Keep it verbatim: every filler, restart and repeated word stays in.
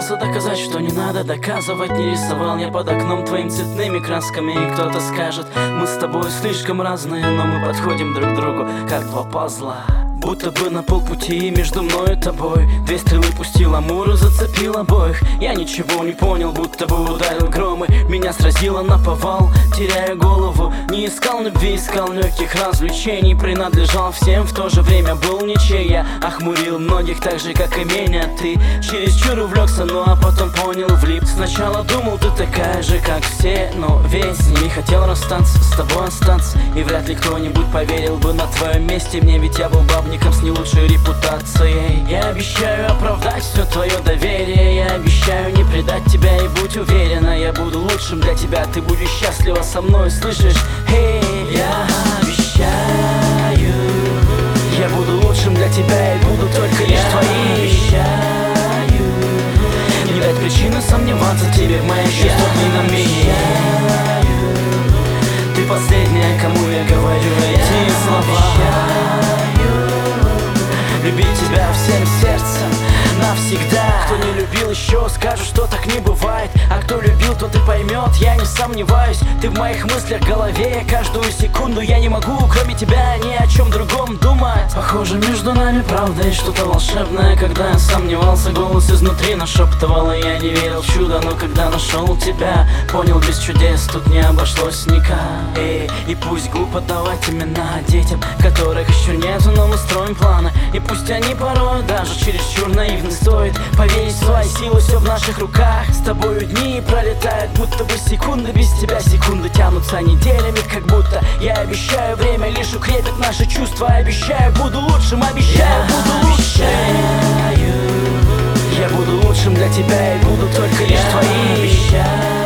пытался доказать, что не надо доказывать. Не рисовал я под окном твоим цветными красками. И кто-то скажет, мы с тобой слишком разные, но мы подходим друг к другу, как два пазла. Будто бы на полпути между мной и тобой две стрелы пустил Амур и зацепил обоих. Я ничего не понял, будто бы ударил громы. Меня сразило наповал, теряя голову. Не искал любви, искал легких развлечений. Принадлежал всем, в то же время был ничей. Я охмурил многих так же, как и меня ты. Чересчур увлекся, ну а потом понял, влип. Сначала думал, ты такая же, как все, но весь не хотел расстаться, с тобой остаться. И вряд ли кто-нибудь поверил бы на твоем месте мне, ведь я был бабником с не лучшей репутацией. Я обещаю оправдать все твое доверие. Я обещаю не предать тебя и будь уверена, я буду лучшим для тебя, ты будешь счастлива со мной, слышишь? Эй, я обещаю, я буду лучшим для тебя и буду только лишь твоим. Обещаю не дать причины сомневаться тебе в моих чувствах ни на миг. Ты последняя, кому я говорю эти слова. Любить тебя всем сердцем навсегда. Кто не любил еще, скажет, что так не бывает. А кто любил, тот и поймет, я не сомневаюсь. Ты в моих мыслях, голове, каждую секунду. Я не могу, кроме тебя, ни о чем другом думать. Похоже, между нами правда есть что-то волшебное. Когда я сомневался, голос изнутри нашептывал, и я не верил в чудо. Но когда нашел тебя, понял, без чудес тут не обошлось никак. Эй, и пусть глупо давать имена детям, которых еще нету, но мы строим планы. И пусть они порой даже чересчур наивны, стоит поверить в свои силы, все в наших руках. С тобою дни пролетают, будто бы секунды. Без тебя секунды тянутся неделями, как будто. Я обещаю, время лишь укрепит наши чувства. Обещаю, буду лучшим, обещаю, буду лучшим. Я буду лучшим для тебя и буду только лишь твоим.